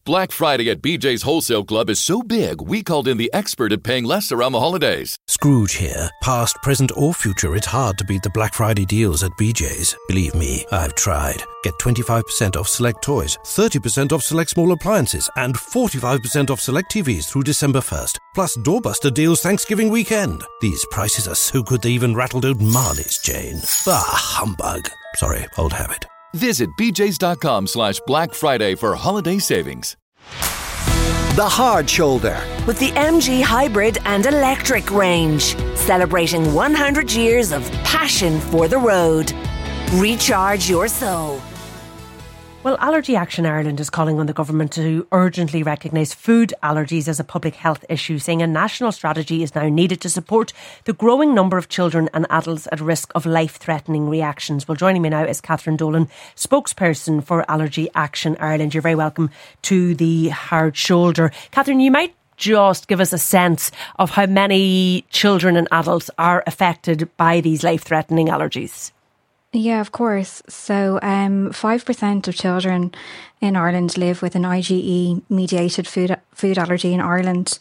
Black Friday at BJ's Wholesale Club is so big, we called in the expert at paying less around the holidays. Scrooge here. Past, present or future, it's hard to beat the Black Friday deals at BJ's. Believe me, I've tried. Get 25% off select toys, 30% off select small appliances and 45% off select TVs through December 1st. Plus doorbuster deals Thanksgiving weekend. These prices are so good they even rattled out Marley's chain. Bah, humbug. Sorry, old habit. Visit bjs.com/Black Friday for holiday savings. The Hard Shoulder. With the MG Hybrid and Electric range. Celebrating 100 years of passion for the road. Recharge your soul. Well, Allergy Action Ireland is calling on the government to urgently recognise food allergies as a public health issue, saying a national strategy is now needed to support the growing number of children and adults at risk of life-threatening reactions. Well, joining me now is Catherine Dolan, spokesperson for Allergy Action Ireland. You're very welcome to the Hard Shoulder. Catherine, you might just give us a sense of how many children and adults are affected by these life-threatening allergies. Yeah, of course. So 5% of children in Ireland live with an IgE-mediated food allergy in Ireland.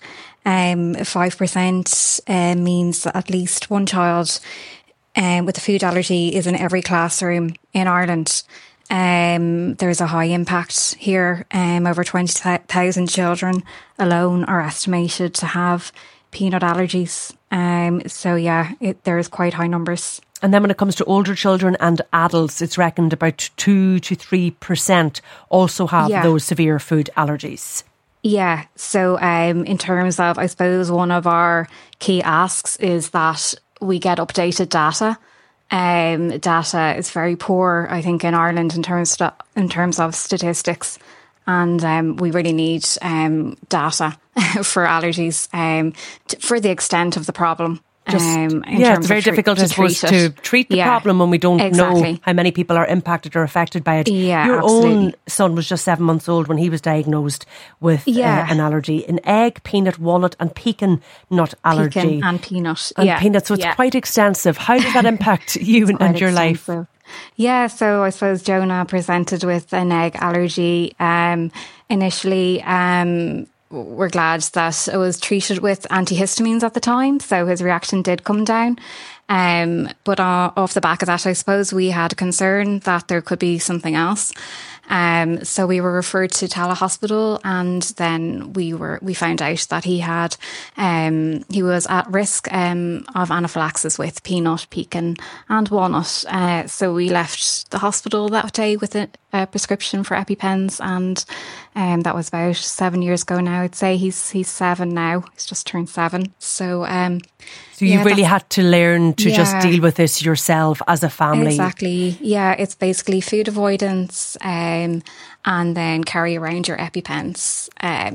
5% means that at least one child with a food allergy is in every classroom in Ireland. There's a high impact here. Over 20,000 children alone are estimated to have peanut allergies. There's quite high numbers. And then when it comes to older children and adults, it's reckoned about 2 to 3% also have those severe food allergies. Yeah. So in terms of, I suppose, one of our key asks is that we get updated data. Data is very poor, I think, in Ireland in terms of statistics. And we really need data for allergies for the extent of the problem. It's very difficult, I suppose, to treat the problem when we don't know how many people are impacted or affected by it. Yeah, Your absolutely. own son was just 7 months old when he was diagnosed with an allergy, an egg, peanut, walnut and pecan nut allergy. Pecan and peanut. Peanut, so it's quite extensive. How does that impact you and your life? Yeah, so I suppose Jonah presented with an egg allergy initially. We're glad that it was treated with antihistamines at the time, so his reaction did come down. But off the back of that, I suppose we had a concern that there could be something else. So we were referred to Tala Hospital, and then we found out that he was at risk of anaphylaxis with peanut, pecan and walnut. So we left the hospital that day with a prescription for EpiPens, and that was about 7 years ago now. I'd say he's 7 now. He's just turned 7. So you really had to learn to just deal with this yourself as a family. Exactly. Yeah, it's basically food avoidance and then carry around your EpiPens.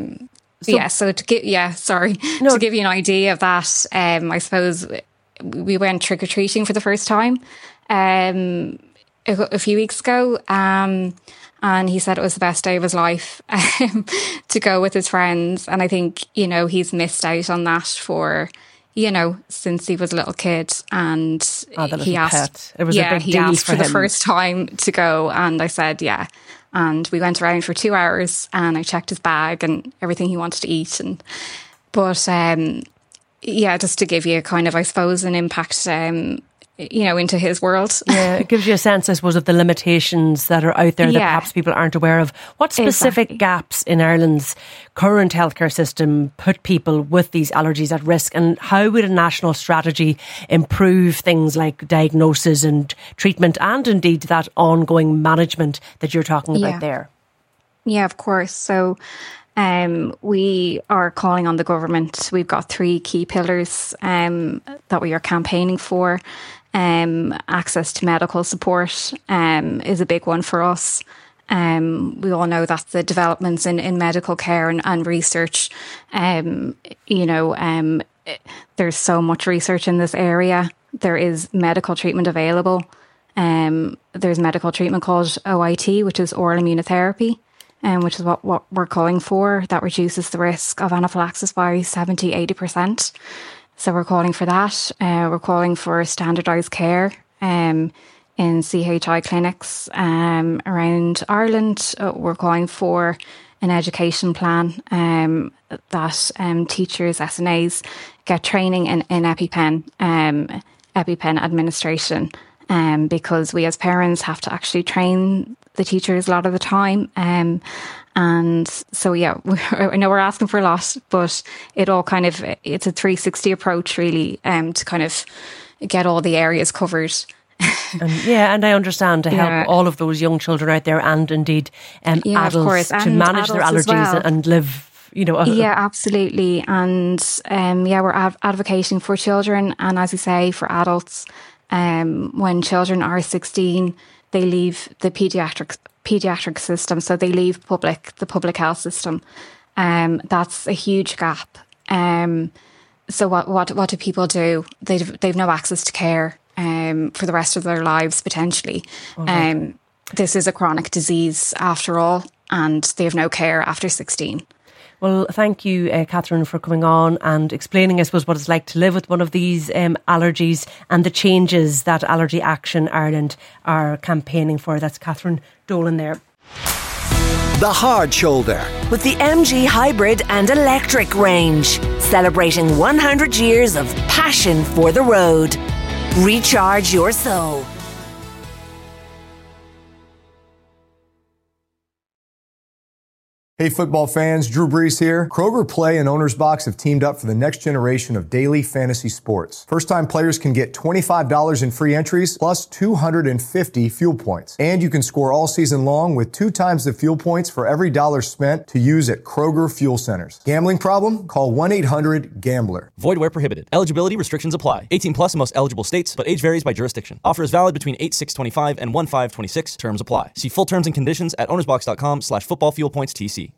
To give you an idea of that, I suppose we went trick-or-treating for the first time a few weeks ago. And he said it was the best day of his life to go with his friends. And I think, he's missed out on that for, since he was a little kid. And he asked, it was a big deal for the first time to go. And I said, yeah. And we went around for 2 hours and I checked his bag and everything he wanted to eat. But just to give you kind of, I suppose, an impact, into his world. Yeah, it gives you a sense, I suppose, of the limitations that are out there that perhaps people aren't aware of. What specific gaps in Ireland's current healthcare system put people with these allergies at risk, and how would a national strategy improve things like diagnosis and treatment and indeed that ongoing management that you're talking about there? Yeah, of course. So we are calling on the government. We've got 3 key pillars that we are campaigning for. Access to medical support is a big one for us. We all know that the developments in medical care and research, there's so much research in this area. There is medical treatment available. There's medical treatment called OIT, which is oral immunotherapy, which is what we're calling for. That reduces the risk of anaphylaxis by 70-80%. So we're calling for that. We're calling for standardised care in CHI clinics around Ireland. We're calling for an education plan that teachers, SNAs, get training in EpiPen administration, because we as parents have to actually train the teachers a lot of the time. And so, yeah, I know we're asking for a lot, but it's a 360 approach really, to kind of get all the areas covered. And I understand to help all of those young children out there, and indeed adults, to manage their allergies and live. Absolutely. And we're advocating for children, and as you say, for adults. When children are 16, they leave the pediatric system, so they leave the public health system. That's a huge gap. So what do people do? They've no access to care for the rest of their lives potentially. Right. This is a chronic disease after all, and they have no care after 16. Well, thank you, Catherine, for coming on and explaining, I suppose, what it's like to live with one of these allergies and the changes that Allergy Action Ireland are campaigning for. That's Catherine Dolan there. The Hard Shoulder. With the MG Hybrid and Electric range, celebrating 100 years of passion for the road. Recharge your soul. Hey football fans, Drew Brees here. Kroger Play and Owner's Box have teamed up for the next generation of daily fantasy sports. First-time players can get $25 in free entries plus 250 fuel points. And you can score all season long with 2 times the fuel points for every dollar spent to use at Kroger Fuel Centers. Gambling problem? Call 1-800-GAMBLER. Void where prohibited. Eligibility restrictions apply. 18 plus in most eligible states, but age varies by jurisdiction. Offer is valid between 8/6/25 and 1/5/26. Terms apply. See full terms and conditions at ownersbox.com/footballfuelpointstc.